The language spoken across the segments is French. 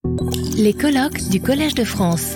Les colloques du Collège de France.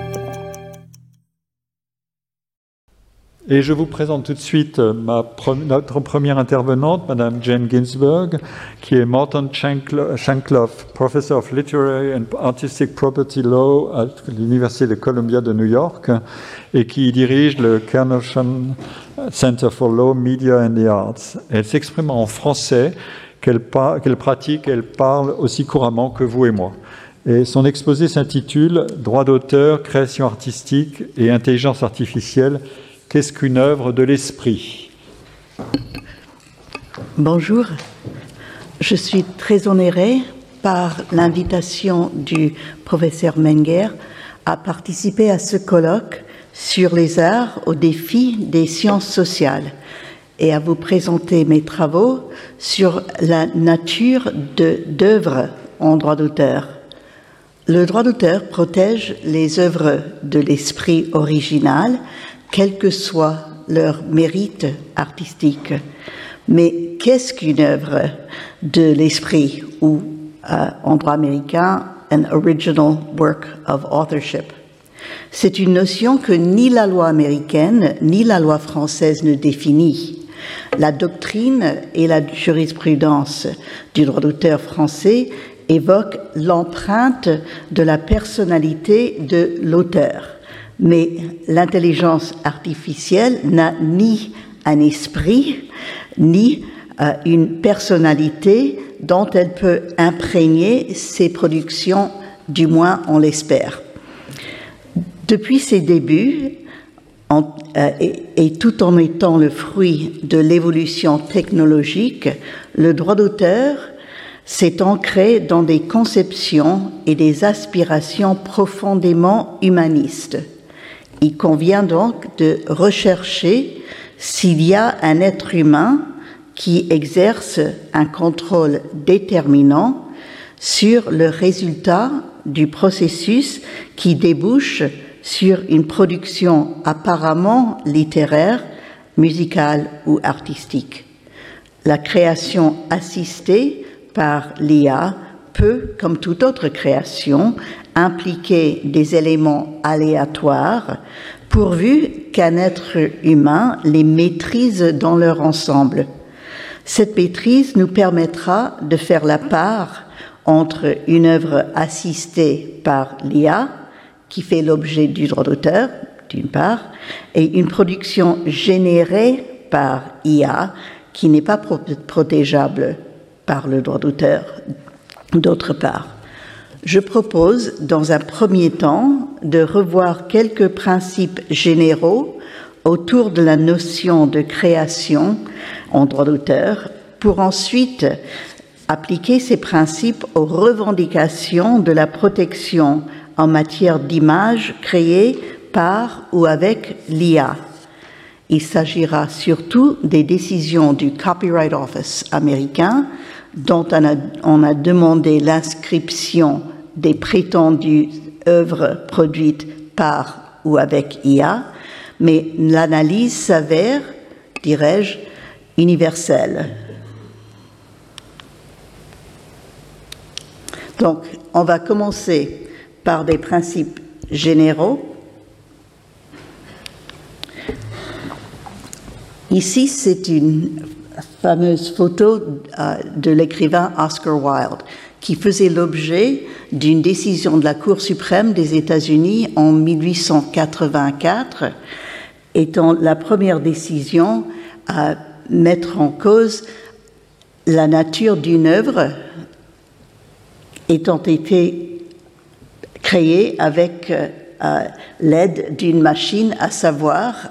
Et je vous présente tout de suite notre première intervenante, Madame Jane Ginsberg, qui est Morton Shankloff, Professor of Literary and Artistic Property Law à l'Université de Columbia de New York et qui dirige le Kearney Center for Law, Media and the Arts. Elle s'exprime en français, qu'elle pratique et elle parle aussi couramment que vous et moi. Et son exposé s'intitule « Droit d'auteur, création artistique et intelligence artificielle ». Qu'est-ce qu'une œuvre de l'esprit ? Bonjour, je suis très honorée par l'invitation du professeur Menger à participer à ce colloque sur les arts au défi des sciences sociales et à vous présenter mes travaux sur la nature d'œuvres en droit d'auteur. Le droit d'auteur protège les œuvres de l'esprit original, quel que soit leur mérite artistique. Mais qu'est-ce qu'une œuvre de l'esprit ou, en droit américain, an original work of authorship? C'est une notion que ni la loi américaine ni la loi française ne définit. La doctrine et la jurisprudence du droit d'auteur français évoquent l'empreinte de la personnalité de l'auteur. Mais l'intelligence artificielle n'a ni un esprit, ni une personnalité dont elle peut imprégner ses productions, du moins on l'espère. Depuis ses débuts, et tout en étant le fruit de l'évolution technologique, le droit d'auteur s'est ancré dans des conceptions et des aspirations profondément humanistes. Il convient donc de rechercher s'il y a un être humain qui exerce un contrôle déterminant sur le résultat du processus qui débouche sur une production apparemment littéraire, musicale ou artistique. La création assistée par l'IA peut, comme toute autre création, impliquer des éléments aléatoires pourvu qu'un être humain les maîtrise dans leur ensemble. Cette maîtrise nous permettra de faire la part entre une œuvre assistée par l'IA, qui fait l'objet du droit d'auteur, d'une part, et une production générée par IA, qui n'est pas protégeable par le droit d'auteur, d'autre part. Je propose, dans un premier temps, de revoir quelques principes généraux autour de la notion de création en droit d'auteur, pour ensuite appliquer ces principes aux revendications de la protection en matière d'images créées par ou avec l'IA. Il s'agira surtout des décisions du Copyright Office américain, dont on a demandé l'inscription des prétendues œuvres produites par ou avec IA, mais l'analyse s'avère, dirais-je, universelle. Donc, on va commencer par des principes généraux. Ici, c'est une fameuse photo de l'écrivain Oscar Wilde, qui faisait l'objet d'une décision de la Cour suprême des États-Unis en 1884, étant la première décision à mettre en cause la nature d'une œuvre ayant été créée avec l'aide d'une machine, à savoir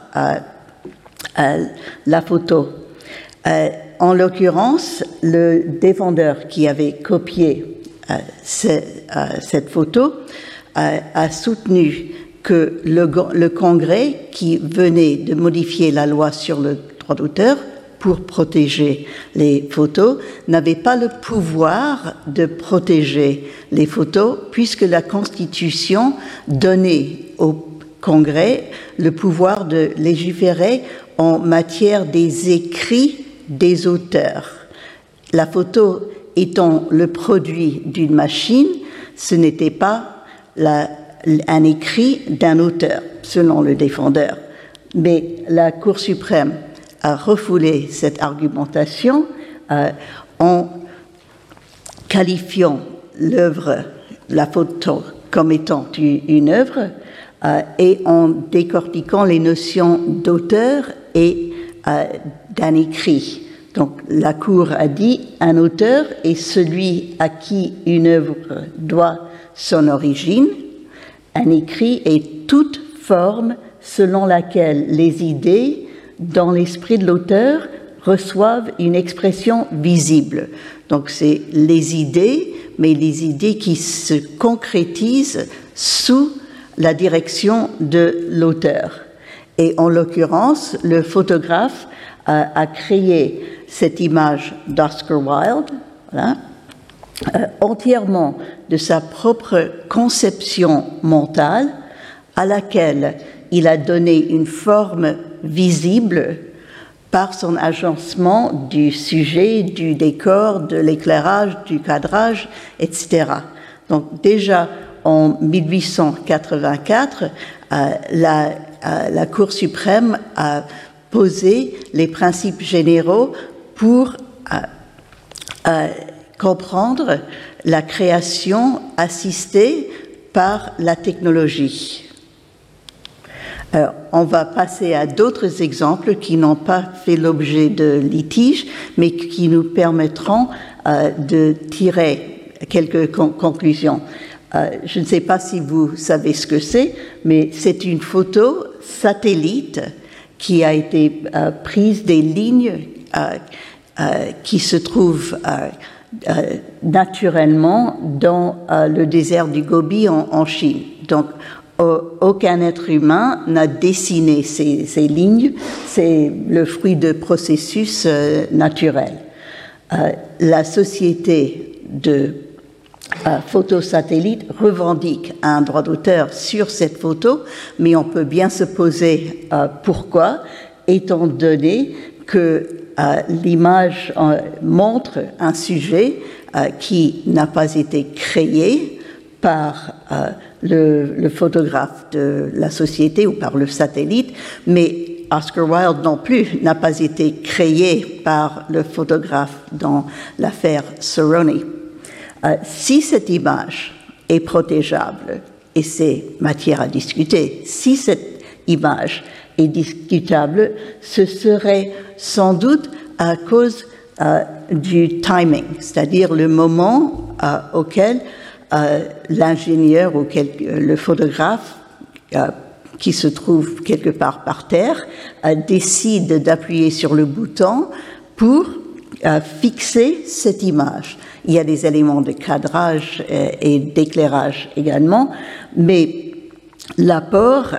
la photo. En l'occurrence, le défendeur qui avait copié cette photo a soutenu que le Congrès, qui venait de modifier la loi sur le droit d'auteur pour protéger les photos, n'avait pas le pouvoir de protéger les photos, puisque la Constitution donnait au Congrès le pouvoir de légiférer en matière des écrits des auteurs. La photo étant le produit d'une machine, ce n'était pas un écrit d'un auteur, selon le défendeur. Mais la Cour suprême a refoulé cette argumentation en qualifiant l'œuvre, la photo, comme étant une œuvre et en décortiquant les notions d'auteur et d'un écrit. Donc la Cour a dit un auteur est celui à qui une œuvre doit son origine. Un écrit est toute forme selon laquelle les idées dans l'esprit de l'auteur reçoivent une expression visible. Donc c'est les idées, mais les idées qui se concrétisent sous la direction de l'auteur. Et en l'occurrence, le photographe a créé cette image d'Oscar Wilde, voilà, entièrement de sa propre conception mentale, à laquelle il a donné une forme visible par son agencement du sujet, du décor, de l'éclairage, du cadrage, etc. Donc déjà en 1884, la Cour suprême a posé les principes généraux pour comprendre la création assistée par la technologie. On va passer à d'autres exemples qui n'ont pas fait l'objet de litiges, mais qui nous permettront de tirer quelques conclusions. Je ne sais pas si vous savez ce que c'est, mais c'est une photo satellite qui a été prise des lignes qui se trouvent naturellement dans le désert du Gobi en Chine. Donc, aucun être humain n'a dessiné ces lignes, c'est le fruit de processus naturels. La société de photosatellite revendique un droit d'auteur sur cette photo, mais on peut bien se poser pourquoi, étant donné que l'image montre un sujet qui n'a pas été créé par le photographe de la société ou par le satellite, mais Oscar Wilde non plus n'a pas été créé par le photographe dans l'affaire Cerrone. Si cette image est protégeable, et c'est matière à discuter, si cette image est discutable, ce serait sans doute à cause du timing, c'est-à-dire le moment auquel l'ingénieur ou le photographe qui se trouve quelque part par terre décide d'appuyer sur le bouton pour fixer cette image. Il y a des éléments de cadrage et d'éclairage également, mais l'apport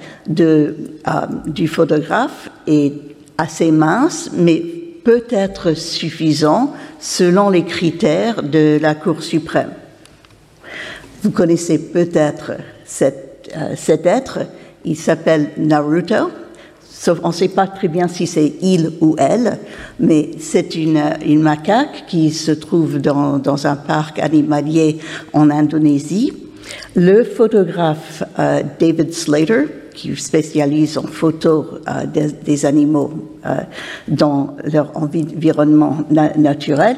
du photographe est assez mince, mais peut être suffisant selon les critères de la Cour suprême. Vous connaissez peut-être cet être, il s'appelle Naruto. On ne sait pas très bien si c'est il ou elle, mais c'est une macaque qui se trouve dans un parc animalier en Indonésie. Le photographe David Slater, qui spécialise en photos des animaux dans leur environnement naturel,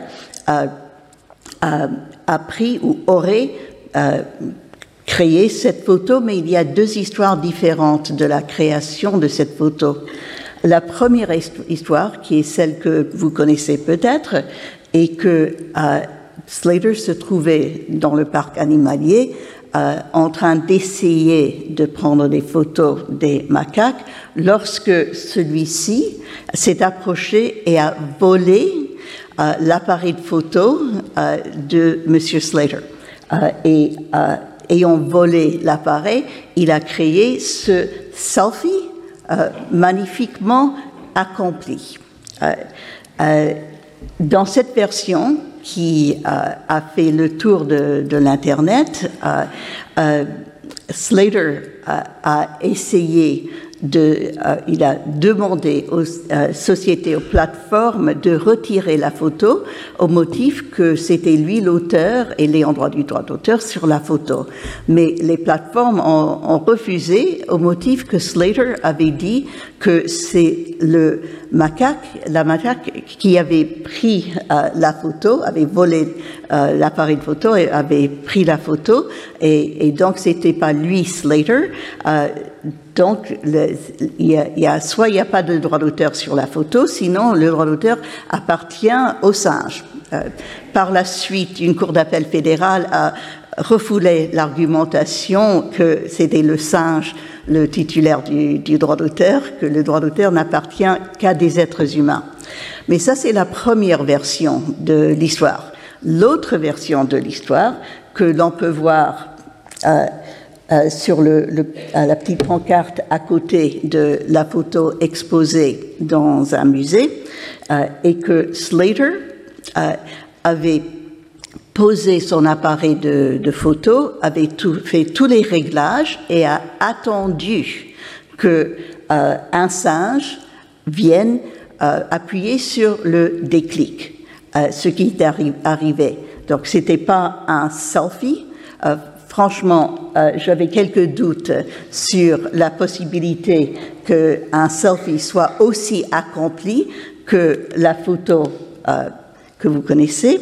a pris ou aurait créé cette photo, mais il y a deux histoires différentes de la création de cette photo. La première histoire, qui est celle que vous connaissez peut-être, est que Slater se trouvait dans le parc animalier en train d'essayer de prendre des photos des macaques lorsque celui-ci s'est approché et a volé l'appareil de photo de M. Slater. Ayant volé l'appareil, il a créé ce selfie magnifiquement accompli. Dans cette version qui a fait le tour de l'Internet, Slater a essayé il a demandé aux sociétés, aux plateformes de retirer la photo au motif que c'était lui l'auteur et l'ayant droit du droit d'auteur sur la photo. Mais les plateformes ont refusé au motif que Slater avait dit que c'est la macaque qui avait pris la photo, avait volé l'appareil de photo et avait pris la photo, et donc c'était pas lui, Slater. Donc, soit il n'y a pas de droit d'auteur sur la photo, sinon le droit d'auteur appartient au singe. Par la suite, une cour d'appel fédérale a refoulé l'argumentation que c'était le singe le titulaire du droit d'auteur, que le droit d'auteur n'appartient qu'à des êtres humains. Mais ça, c'est la première version de l'histoire. L'autre version de l'histoire, que l'on peut voir sur la petite pancarte à côté de la photo exposée dans un musée, et que Slater avait posé son appareil de photo, avait fait tous les réglages et a attendu que un singe vienne appuyer sur le déclic, ce qui est arrivé. Donc, c'était pas un selfie. Franchement, j'avais quelques doutes sur la possibilité qu'un selfie soit aussi accompli que la photo que vous connaissez.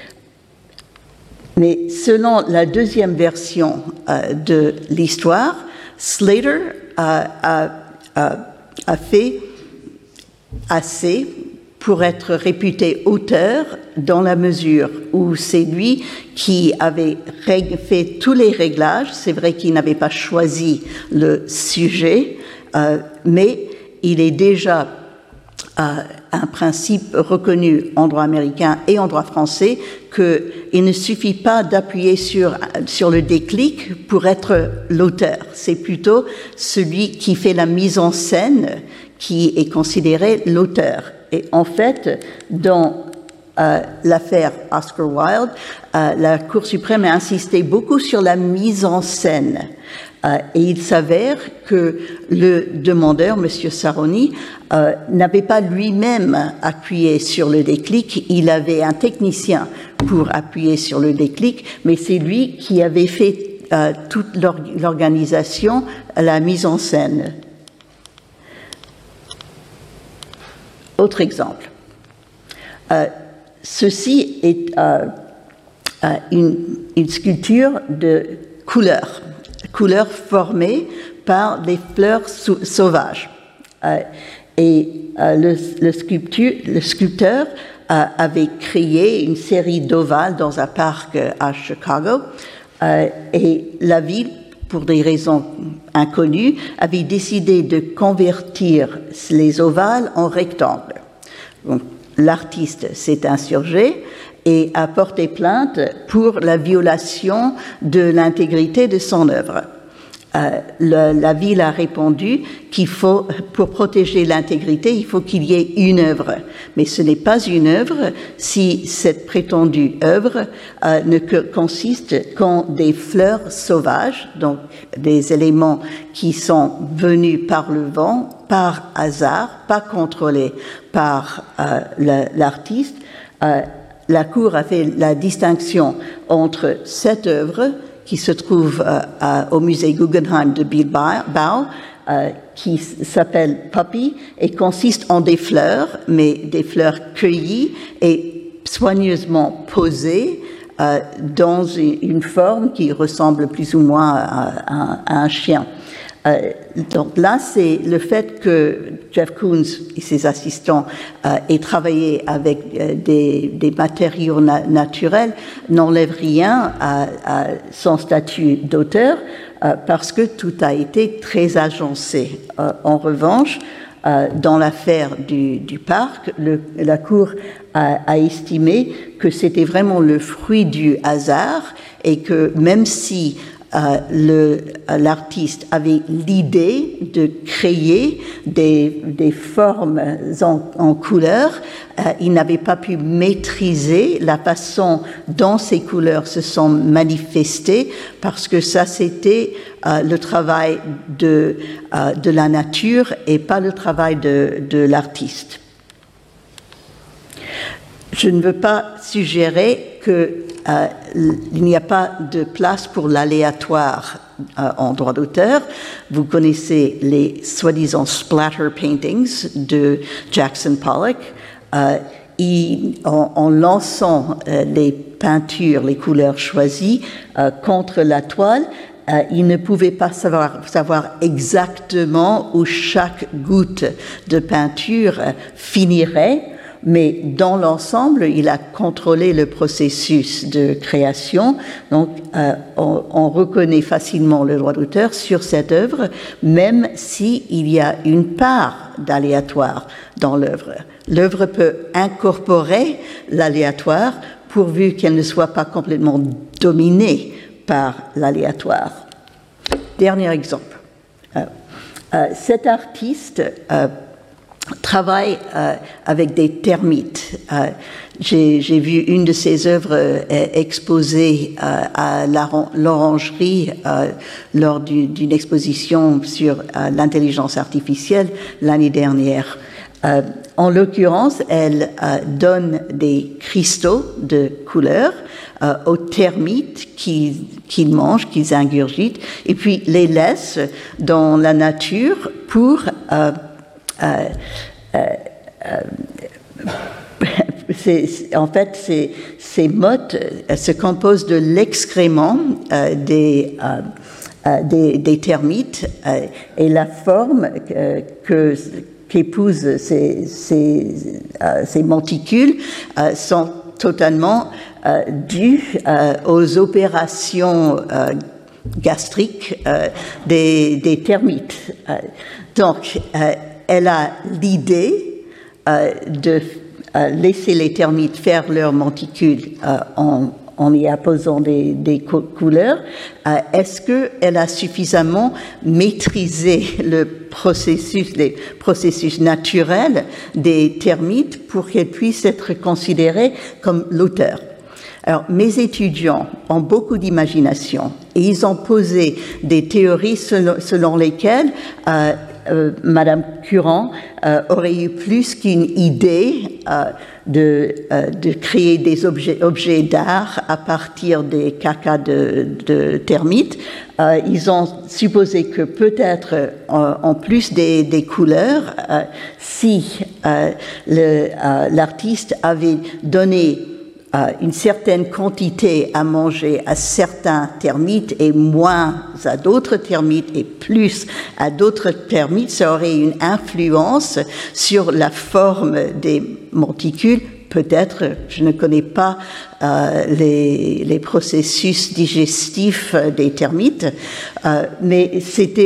Mais selon la deuxième version de l'histoire, Slater a fait assez pour être réputé auteur dans la mesure où c'est lui qui avait fait tous les réglages. C'est vrai qu'il n'avait pas choisi le sujet, mais il est déjà un principe reconnu en droit américain et en droit français qu'il ne suffit pas d'appuyer sur le déclic pour être l'auteur. C'est plutôt celui qui fait la mise en scène qui est considéré l'auteur. Et en fait, dans l'affaire Oscar Wilde, la Cour suprême a insisté beaucoup sur la mise en scène. Et il s'avère que le demandeur, M. Saroni, n'avait pas lui-même appuyé sur le déclic. Il avait un technicien pour appuyer sur le déclic, mais c'est lui qui avait fait toute l'organisation, la mise en scène. Autre exemple. Ceci est une sculpture de couleurs formées par des fleurs sauvages. Et le sculpteur avait créé une série d'ovales dans un parc à Chicago, et la ville, pour des raisons inconnues, avait décidé de convertir les ovales en rectangles. Donc, l'artiste s'est insurgé et a porté plainte pour la violation de l'intégrité de son œuvre. La ville a répondu qu'il faut, pour protéger l'intégrité, il faut qu'il y ait une œuvre. Mais ce n'est pas une œuvre si cette prétendue œuvre ne consiste qu'en des fleurs sauvages, donc des éléments qui sont venus par le vent, par hasard, pas contrôlés par l'artiste. La Cour a fait la distinction entre cette œuvre qui se trouve au musée Guggenheim de Bilbao, qui s'appelle Puppy et consiste en des fleurs, mais des fleurs cueillies et soigneusement posées dans une forme qui ressemble plus ou moins à un chien. Donc là, c'est le fait que Jeff Koons et ses assistants aient travaillé avec des matériaux naturels n'enlève rien à son statut d'auteur parce que tout a été très agencé. En revanche, dans l'affaire du parc, la Cour a estimé que c'était vraiment le fruit du hasard et que même si l'artiste avait l'idée de créer des formes en couleur, il n'avait pas pu maîtriser la façon dont ces couleurs se sont manifestées, parce que ça c'était le travail de la nature et pas le travail de l'artiste. Je ne veux pas suggérer qu'il n'y a pas de place pour l'aléatoire en droit d'auteur. Vous connaissez les soi-disant splatter paintings de Jackson Pollock. En lançant les peintures, les couleurs choisies contre la toile, il ne pouvait pas savoir exactement où chaque goutte de peinture finirait. Mais dans l'ensemble, il a contrôlé le processus de création. Donc, on reconnaît facilement le droit d'auteur sur cette œuvre, même s'il y a une part d'aléatoire dans l'œuvre. L'œuvre peut incorporer l'aléatoire pourvu qu'elle ne soit pas complètement dominée par l'aléatoire. Dernier exemple. Cet artiste travaille avec des termites. J'ai vu une de ses œuvres exposée à l'Orangerie lors d'une exposition sur l'intelligence artificielle l'année dernière. En l'occurrence, elle donne des cristaux de couleur aux termites qu'ils mangent, qu'ils ingurgitent, et puis les laisse dans la nature pour en fait, ces mottes se composent de l'excrément des termites et la forme qu'épousent ces monticules sont totalement dues aux opérations gastriques des termites. Donc, elle a l'idée de laisser les termites faire leurs monticules en y apposant des couleurs. Est-ce qu'elle a suffisamment maîtrisé les processus naturels des termites pour qu'elle puisse être considérée comme l'auteur? Alors, mes étudiants ont beaucoup d'imagination et ils ont posé des théories selon lesquelles Madame Curant aurait eu plus qu'une idée de créer des objets d'art à partir des cacas de termites. Ils ont supposé que peut-être, en plus des couleurs, si l'artiste avait donné une certaine quantité à manger à certains termites et moins à d'autres termites et plus à d'autres termites, ça aurait une influence sur la forme des monticules. Peut-être, je ne connais pas les processus digestifs des termites, mais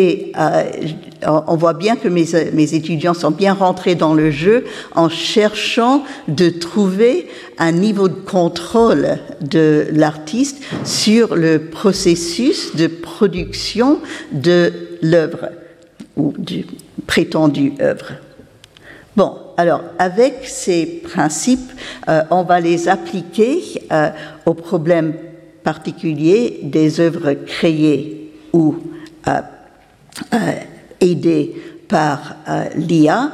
on voit bien que mes étudiants sont bien rentrés dans le jeu en cherchant de trouver un niveau de contrôle de l'artiste sur le processus de production de l'œuvre ou du prétendu œuvre. Bon, alors, avec ces principes, on va les appliquer aux problèmes particuliers des œuvres créées ou aidées par l'IA,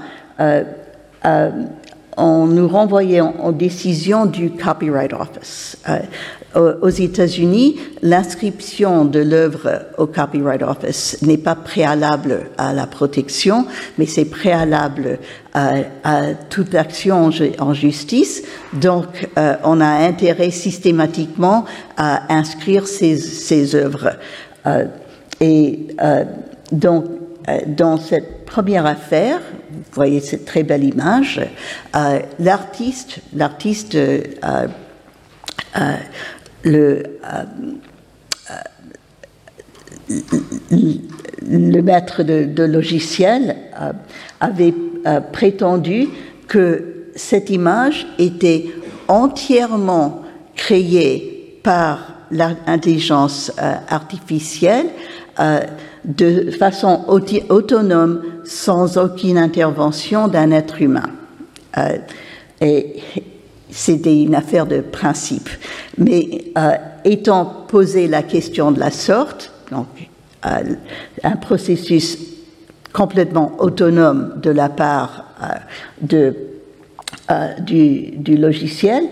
en nous renvoyant aux décisions du Copyright Office. Aux États-Unis, l'inscription de l'œuvre au Copyright Office n'est pas préalable à la protection, mais c'est préalable à toute action en justice. Donc, on a intérêt systématiquement à inscrire ces œuvres. Donc, dans cette première affaire, vous voyez cette très belle image, l'artiste, le maître de logiciel avait prétendu que cette image était entièrement créée par l'intelligence artificielle de façon autonome, sans aucune intervention d'un être humain. Et c'était une affaire de principe. Mais étant posé la question de la sorte, donc un processus complètement autonome de la part du logiciel,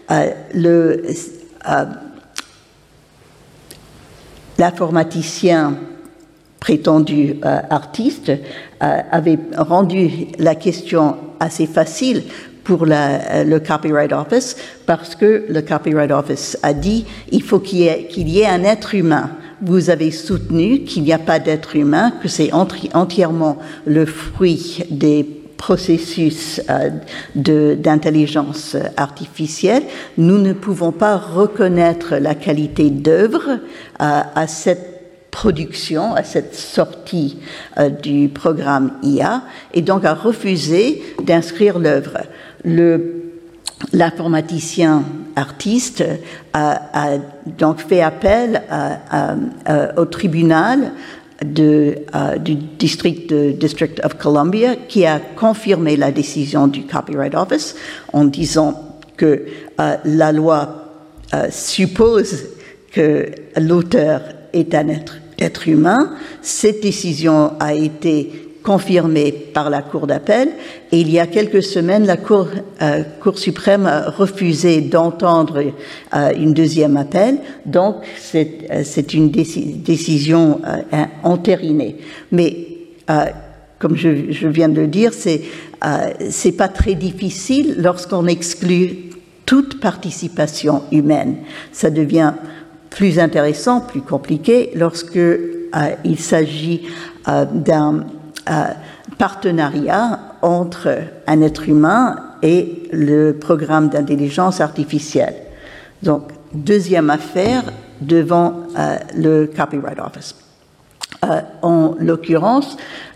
l'informaticien prétendu artiste avait rendu la question assez facile pour le Copyright Office, parce que le Copyright Office a dit il faut qu'il y ait un être humain. Vous avez soutenu qu'il n'y a pas d'être humain, que c'est entièrement le fruit des processus d'intelligence artificielle. Nous ne pouvons pas reconnaître la qualité d'œuvre à cette production, à cette sortie du programme IA, et donc a refusé d'inscrire l'œuvre. L'informaticien artiste a donc fait appel au tribunal du District of Columbia, qui a confirmé la décision du Copyright Office en disant que la loi suppose que l'auteur est un être humain. Cette décision a été confirmée par la Cour d'appel, et il y a quelques semaines, la Cour suprême a refusé d'entendre une deuxième appel, donc c'est une décision entérinée. Mais comme je viens de le dire, c'est pas très difficile lorsqu'on exclut toute participation humaine. Ça devient plus intéressant, plus compliqué lorsque il s'agit d'un partenariat entre un être humain et le programme d'intelligence artificielle. Donc, deuxième affaire devant le Copyright Office. En l'occurrence,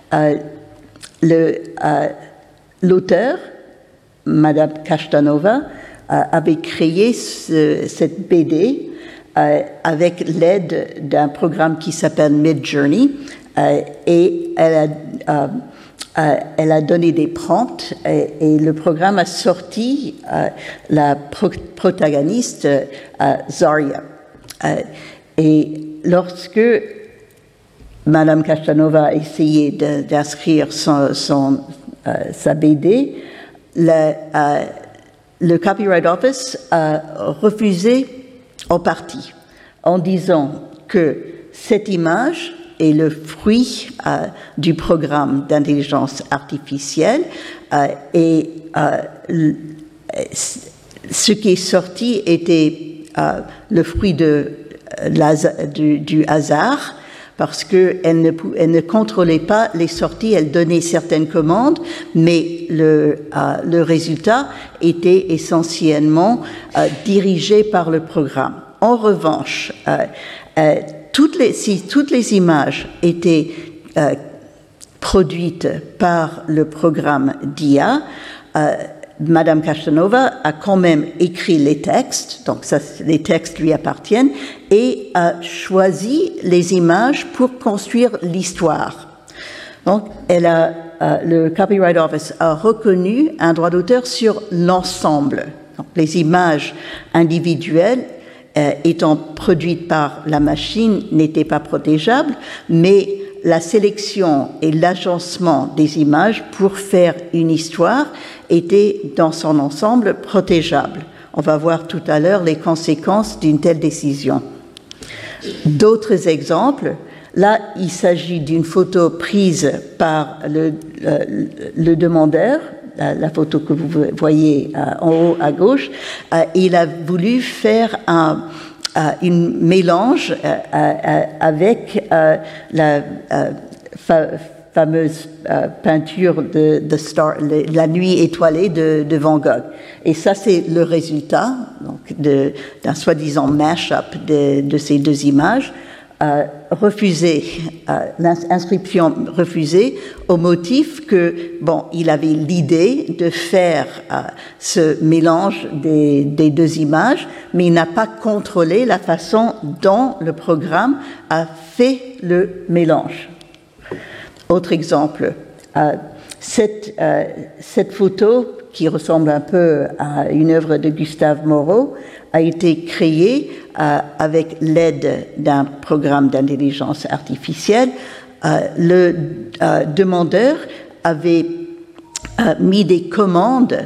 l'auteur, Madame Castanova, avait créé cette BD avec l'aide d'un programme qui s'appelle Midjourney, et elle a donné des prompts, et le programme a sorti la protagoniste Zarya. Et lorsque Madame Castanova a essayé d'inscrire sa BD, le Copyright Office a refusé en partie, en disant que cette image est le fruit du programme d'intelligence artificielle, et ce qui est sorti était le fruit du hasard, parce qu'elle ne contrôlait pas les sorties, elle donnait certaines commandes, mais le résultat était essentiellement dirigé par le programme. En revanche, si toutes les images étaient produites par le programme d'IA, Madame Castanova a quand même écrit les textes, donc les textes lui appartiennent, et a choisi les images pour construire l'histoire. Donc, le Copyright Office a reconnu un droit d'auteur sur l'ensemble. Donc, les images individuelles étant produites par la machine n'étaient pas protégeables, mais la sélection et l'agencement des images pour faire une histoire était dans son ensemble protégeable. On va voir tout à l'heure les conséquences d'une telle décision. D'autres exemples, là il s'agit d'une photo prise par le demandeur, la photo que vous voyez en haut à gauche. Il a voulu faire un mélange avec la fameuse peinture de La Nuit étoilée de Van Gogh. Et ça, c'est le résultat donc d'un soi-disant mash-up de ces deux images. l'inscription refusée au motif que, il avait l'idée de faire ce mélange des deux images, mais il n'a pas contrôlé la façon dont le programme a fait le mélange. Autre exemple, cette photo, qui ressemble un peu à une œuvre de Gustave Moreau, a été créée avec l'aide d'un programme d'intelligence artificielle. Le demandeur avait mis des commandes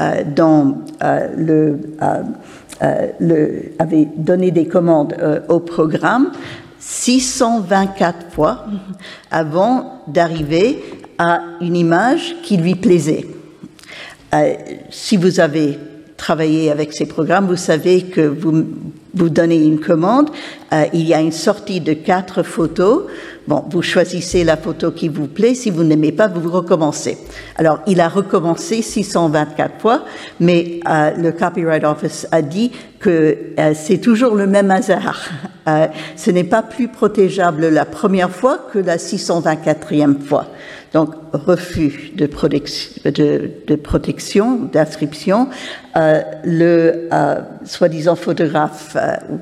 avait donné des commandes au programme 624 fois avant d'arriver à une image qui lui plaisait. Si vous avez travaillé avec ces programmes, vous savez que vous donnez une commande, il y a une sortie de 4 photos. Vous choisissez la photo qui vous plaît. Si vous n'aimez pas, vous recommencez. Alors, il a recommencé 624 fois, mais le Copyright Office a dit que c'est toujours le même hasard. Ce n'est pas plus protégeable la première fois que la 624e fois. Donc, refus de protection, d'inscription. Le soi-disant photographe,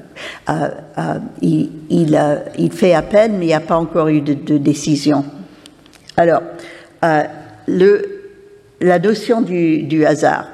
il fait appel, mais il n'y a pas encore eu de décision. Alors, la notion du hasard.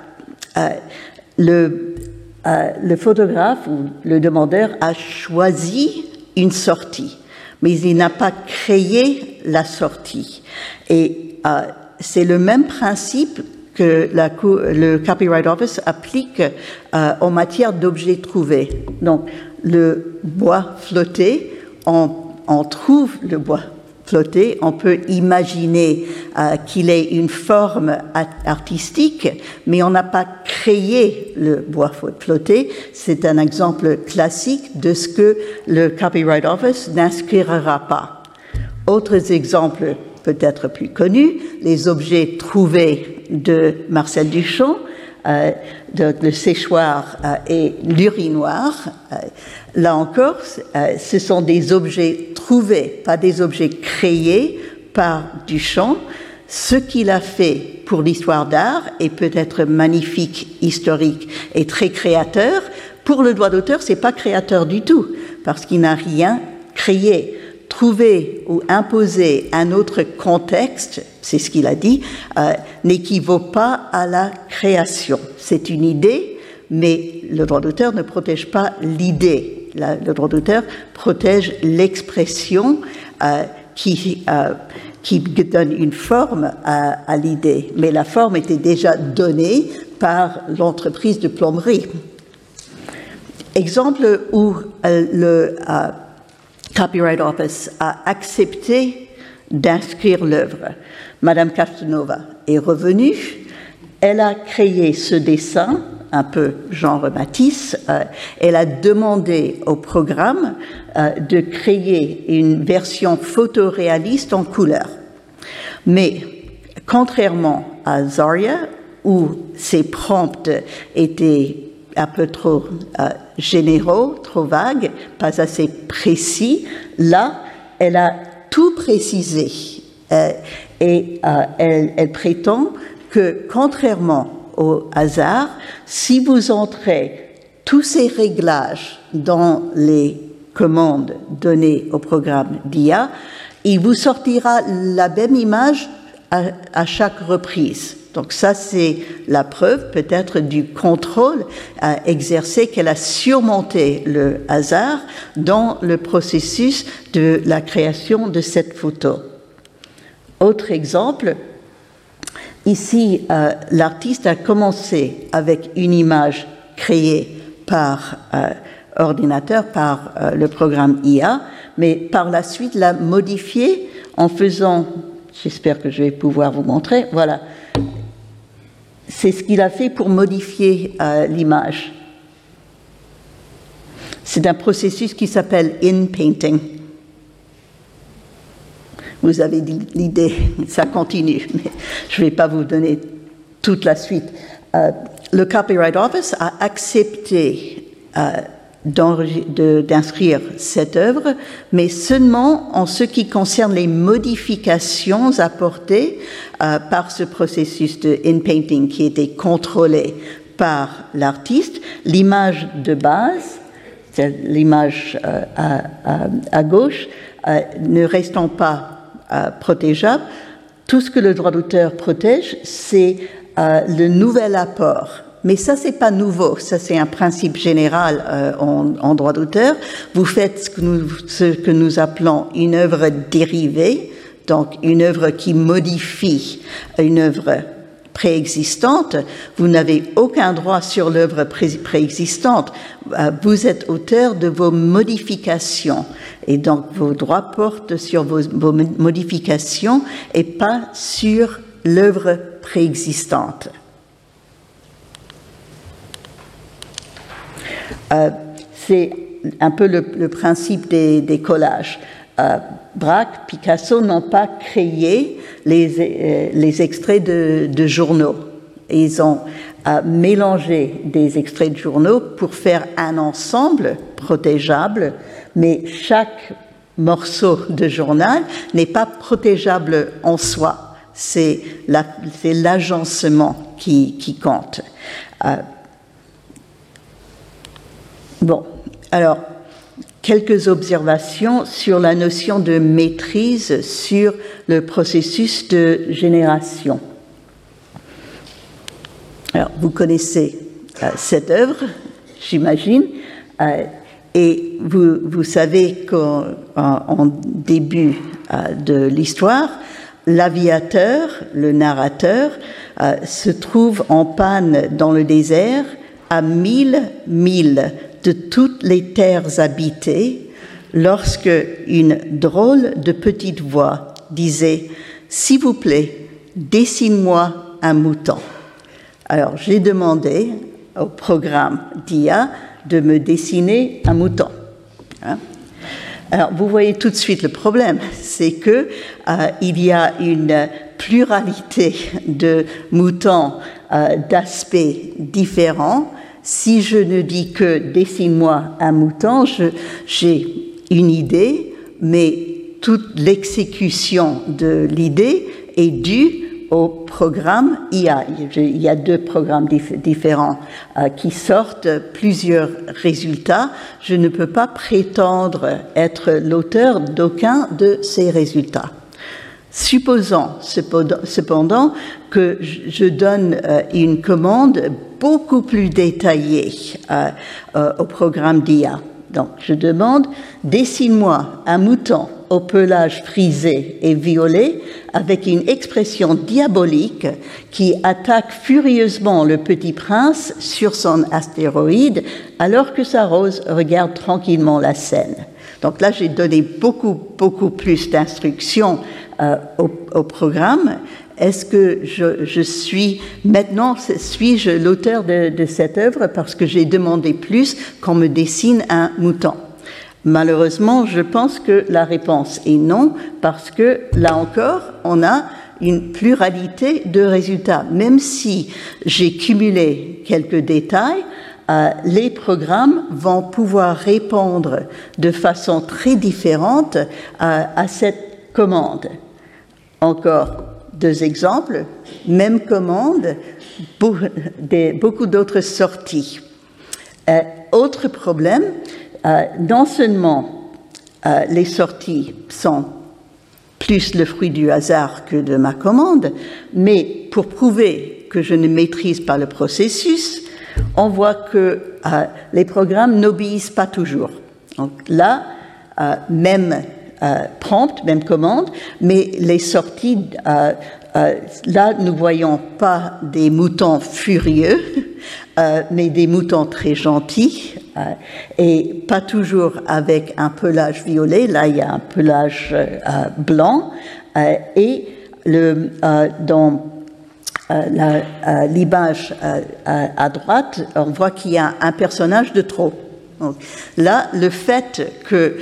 Le photographe ou le demandeur a choisi une sortie, mais il n'a pas créé la sortie. Et c'est le même principe que le Copyright Office applique en matière d'objets trouvés. Donc, le bois flotté, on trouve le bois flotté, on peut imaginer qu'il ait une forme artistique, mais on n'a pas créé le bois flotté. C'est un exemple classique de ce que le Copyright Office n'inscrira pas. Autres exemples peut-être plus connus, les objets trouvés de Marcel Duchamp, le séchoir et l'urinoir. Là encore, ce sont des objets trouvés, pas des objets créés par Duchamp. Ce qu'il a fait pour l'histoire d'art est peut-être magnifique, historique et très créateur. Pour le droit d'auteur, c'est pas créateur du tout, parce qu'il n'a rien créé. Trouver ou imposer un autre contexte, c'est ce qu'il a dit, n'équivaut pas à la création. C'est une idée, mais le droit d'auteur ne protège pas l'idée. Le droit d'auteur protège l'expression qui donne une forme à l'idée. Mais la forme était déjà donnée par l'entreprise de plomberie. Exemple où le Copyright Office a accepté d'inscrire l'œuvre. Madame Castanova est revenue, elle a créé ce dessin, un peu genre Matisse, elle a demandé au programme de créer une version photoréaliste en couleur. Mais contrairement à Zarya, où ses prompts étaient un peu trop généraux, trop vagues, pas assez précis. Là, elle a tout précisé et elle prétend que, contrairement au hasard, si vous entrez tous ces réglages dans les commandes données au programme d'IA, il vous sortira la même image à chaque reprise. Donc ça, c'est la preuve peut-être du contrôle exercé qu'elle a surmonté le hasard dans le processus de la création de cette photo. Autre exemple, ici, l'artiste a commencé avec une image créée par ordinateur, par le programme IA, mais par la suite l'a modifiée en faisant, j'espère que je vais pouvoir vous montrer, voilà. C'est ce qu'il a fait pour modifier l'image. C'est un processus qui s'appelle in-painting. Vous avez l'idée, ça continue, mais je ne vais pas vous donner toute la suite. Le Copyright Office a accepté d'inscrire cette œuvre, mais seulement en ce qui concerne les modifications apportées par ce processus de in-painting qui était contrôlé par l'artiste. L'image de base, l'image à gauche, ne restant pas protégeable, tout ce que le droit d'auteur protège, c'est le nouvel apport. Mais ça, c'est pas nouveau. Ça, c'est un principe général en droit d'auteur. Vous faites ce que nous appelons une œuvre dérivée, donc une œuvre qui modifie une œuvre préexistante. Vous n'avez aucun droit sur l'œuvre préexistante. Vous êtes auteur de vos modifications. Et donc, vos droits portent sur vos modifications et pas sur l'œuvre préexistante. C'est un peu le principe des collages. Braque, Picasso n'ont pas créé les extraits de journaux. Ils ont mélangé des extraits de journaux pour faire un ensemble protégeable, mais chaque morceau de journal n'est pas protégeable en soi. C'est l'agencement qui compte. Bon, alors, quelques observations sur la notion de maîtrise sur le processus de génération. Alors, vous connaissez cette œuvre, j'imagine, et vous savez qu'en début de l'histoire, l'aviateur, le narrateur, se trouve en panne dans le désert à 1000 milles de toutes les terres habitées, lorsque une drôle de petite voix disait « S'il vous plaît, dessine-moi un mouton ». Alors, j'ai demandé au programme d'IA de me dessiner un mouton. Alors, vous voyez tout de suite le problème, c'est que il y a une pluralité de moutons d'aspects différents. Si je ne dis que dessine-moi un mouton, j'ai une idée, mais toute l'exécution de l'idée est due au programme IA. Il y a deux programmes différents qui sortent plusieurs résultats. Je ne peux pas prétendre être l'auteur d'aucun de ces résultats. Supposons cependant que je donne une commande beaucoup plus détaillée au programme d'IA. Donc, je demande « Dessine-moi un mouton au pelage frisé et violet avec une expression diabolique qui attaque furieusement le petit prince sur son astéroïde alors que sa rose regarde tranquillement la scène. » Donc là, j'ai donné beaucoup plus d'instructions au programme. Est-ce que suis-je l'auteur de cette œuvre parce que j'ai demandé plus qu'on me dessine un mouton? Malheureusement, je pense que la réponse est non, parce que là encore, on a une pluralité de résultats. Même si j'ai cumulé quelques détails, les programmes vont pouvoir répondre de façon très différente à cette commande. Encore deux exemples, même commande, beaucoup d'autres sorties. Autre problème, non seulement les sorties sont plus le fruit du hasard que de ma commande, mais pour prouver que je ne maîtrise pas le processus, on voit que les programmes n'obéissent pas toujours. Donc là, même prompt, même commande, mais les sorties, là, nous ne voyons pas des moutons furieux, mais des moutons très gentils, et pas toujours avec un pelage violet. Là, il y a un pelage blanc, et dans l'image à droite, on voit qu'il y a un personnage de trop. Donc, là, le fait que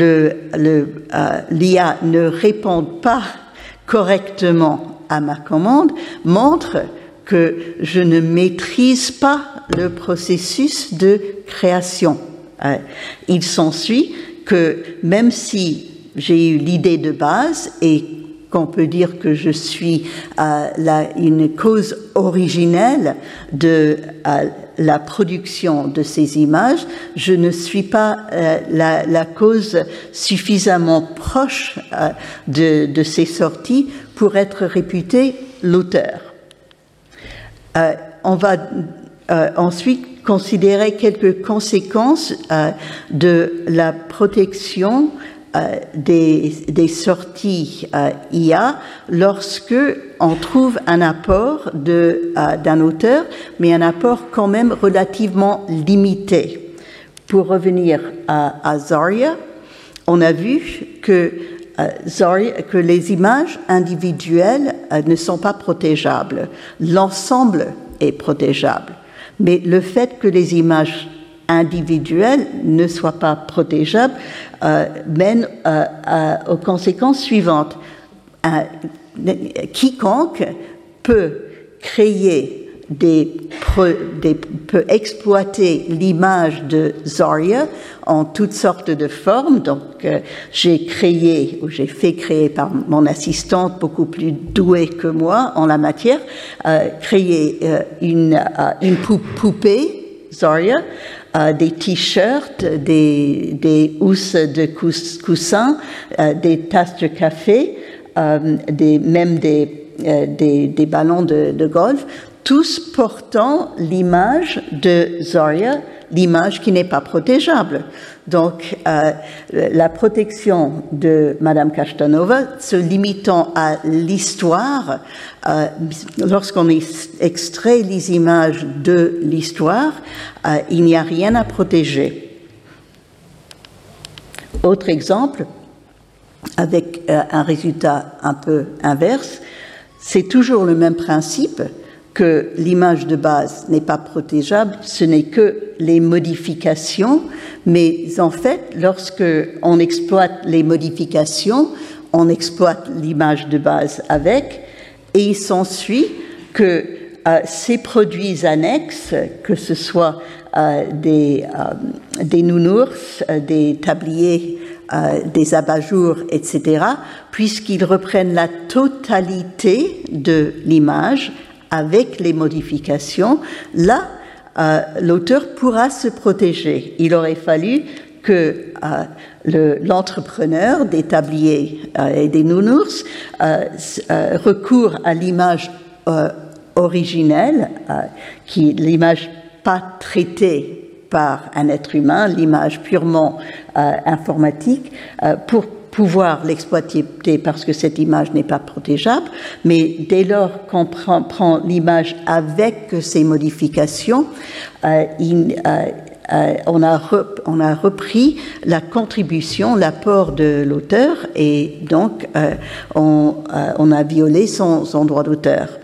l'IA ne réponde pas correctement à ma commande montre que je ne maîtrise pas le processus de création Il s'ensuit que même si j'ai eu l'idée de base et qu'on peut dire que je suis une cause originelle de la production de ces images, je ne suis pas la cause suffisamment proche de ces sorties pour être réputé l'auteur. On va ensuite considérer quelques conséquences de la protection des sorties IA lorsque on trouve un apport d'un auteur, mais un apport quand même relativement limité. Pour revenir à Zarya, on a vu que les images individuelles ne sont pas protégeables. L'ensemble est protégeable. Mais le fait que les images individuelles ne soient pas protégeables mène aux conséquences suivantes. Quiconque peut créer peut exploiter l'image de Zarya en toutes sortes de formes. Donc, j'ai fait créer par mon assistante beaucoup plus douée que moi en la matière, créer une poupée Zarya, des t-shirts, des housses de coussins, des tasses de café, même des ballons de golf, tous portant l'image de Zarya, l'image qui n'est pas protégeable. Donc, la protection de Madame Kashtanova, se limitant à l'histoire, lorsqu'on extrait les images de l'histoire, il n'y a rien à protéger. Autre exemple, avec un résultat un peu inverse, c'est toujours le même principe, que l'image de base n'est pas protégeable, ce n'est que les modifications, mais en fait, lorsque on exploite les modifications, on exploite l'image de base avec, et il s'ensuit que ces produits annexes, que ce soit des nounours, des tabliers, des abat-jours, etc., puisqu'ils reprennent la totalité de l'image, avec les modifications, là, l'auteur pourra se protéger. Il aurait fallu que l'entrepreneur des tabliers et des nounours recourt à l'image originelle, l'image pas traitée par un être humain, l'image purement informatique, pour pouvoir l'exploiter parce que cette image n'est pas protégeable, mais dès lors qu'on prend l'image avec ces modifications, on a repris la contribution, l'apport de l'auteur, et donc on a violé son droit d'auteur.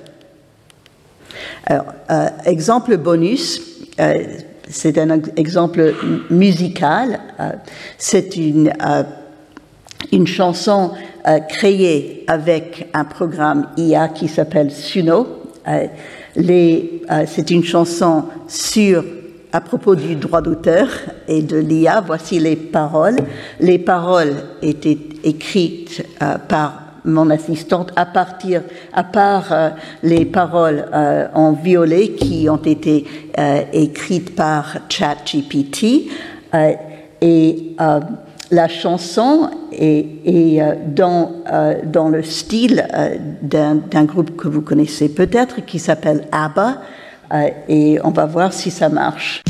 Exemple bonus, c'est un exemple musical, c'est une chanson créée avec un programme IA qui s'appelle Suno. C'est une chanson à propos du droit d'auteur et de l'IA. Voici les paroles. Les paroles étaient écrites par mon assistante à part les paroles en violet qui ont été écrites par ChatGPT. La chanson est dans le style d'un groupe que vous connaissez peut-être qui s'appelle ABBA, et on va voir si ça marche.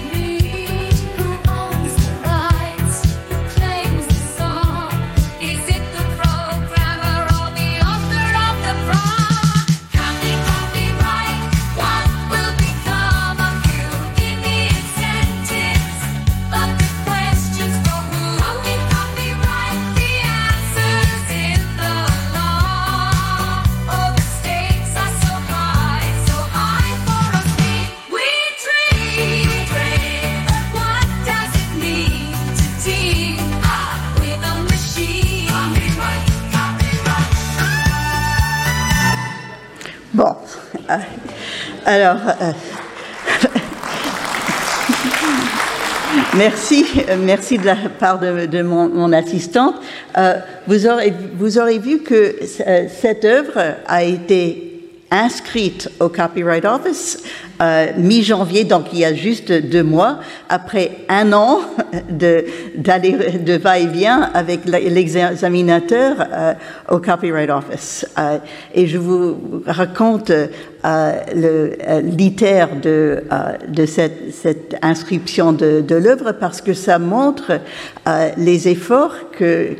Is it Alors, merci de la part de mon assistante. Vous aurez vu que cette œuvre a été inscrite au Copyright Office mi-janvier, donc il y a juste 2 mois, après 1 an de va-et-vient avec l'examinateur au Copyright Office. Et je vous raconte l'ITER de cette inscription de l'œuvre parce que ça montre les efforts que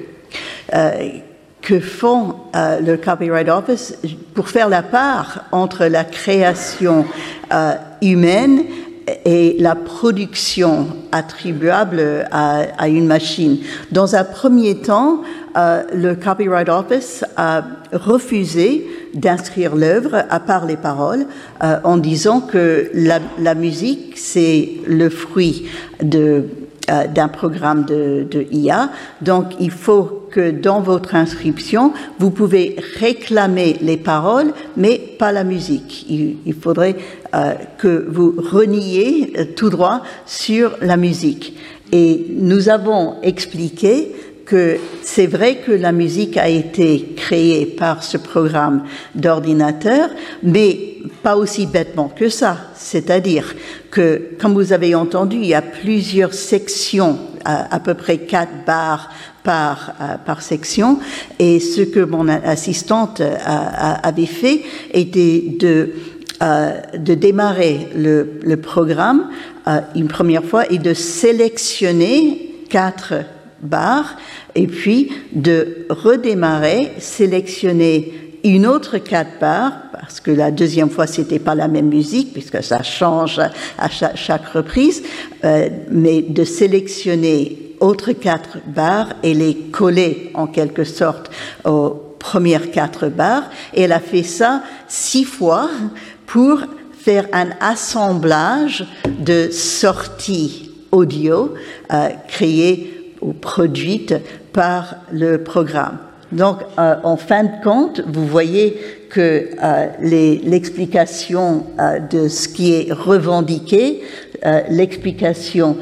font le Copyright Office pour faire la part entre la création humaine et la production attribuable à une machine. Dans un premier temps, le Copyright Office a refusé d'inscrire l'œuvre à part les paroles en disant que la musique, c'est le fruit d'un programme de IA. Donc, il faut que dans votre inscription, vous pouvez réclamer les paroles, mais pas la musique. Il faudrait que vous reniez tout droit sur la musique. Et nous avons expliqué que c'est vrai que la musique a été créée par ce programme d'ordinateur, mais pas aussi bêtement que ça. C'est-à-dire que, comme vous avez entendu, il y a plusieurs sections, à peu près 4 barres par section, et ce que mon assistante avait fait était de démarrer le programme une première fois et de sélectionner 4 barres, et puis de redémarrer, sélectionner une autre 4 barres, parce que la deuxième fois, c'était pas la même musique, puisque ça change à chaque reprise, mais de sélectionner autres 4 barres et les coller en quelque sorte aux premières 4 barres. Et elle a fait ça 6 fois pour faire un assemblage de sorties audio créées ou produites par le programme. Donc, en fin de compte, vous voyez que l'explication de ce qui est revendiqué, l'explication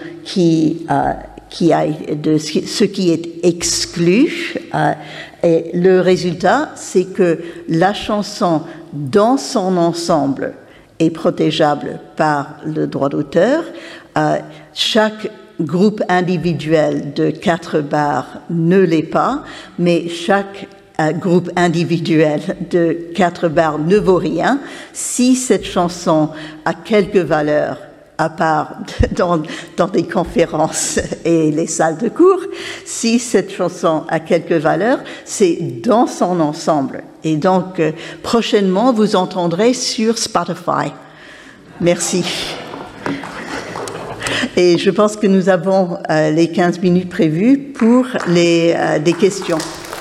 de ce qui est exclu, et le résultat, c'est que la chanson dans son ensemble est protégeable par le droit d'auteur. Chaque groupe individuel de 4 barres ne l'est pas, mais chaque groupe individuel de 4 barres ne vaut rien si cette chanson a quelque valeur, à part dans des conférences et les salles de cours. Si cette chanson a quelque valeur, c'est dans son ensemble. Et donc, prochainement, vous entendrez sur Spotify. Merci. Et je pense que nous avons les 15 minutes prévues pour des questions.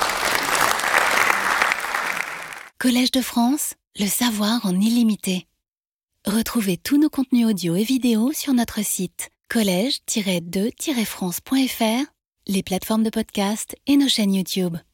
Collège de France, le savoir en illimité. Retrouvez tous nos contenus audio et vidéo sur notre site collège-2-france.fr, les plateformes de podcast et nos chaînes YouTube.